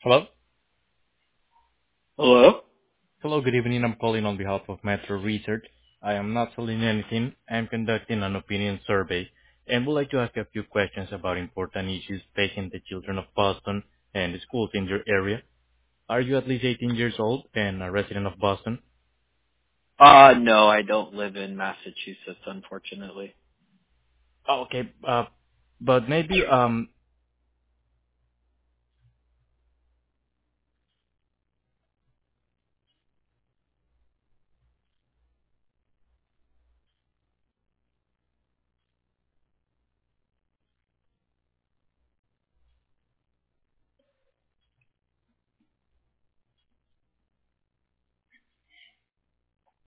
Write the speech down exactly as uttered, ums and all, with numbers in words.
Hello? Hello? Hello, good evening. I'm calling on behalf of Metro Research. I am not selling anything. I'm conducting an opinion survey and would like to ask a few questions about important issues facing the children of Boston and the schools in your area. Are you at least eighteen years old and a resident of Boston? Uh, no, I don't live in Massachusetts, unfortunately. Oh, okay. Uh, but maybe um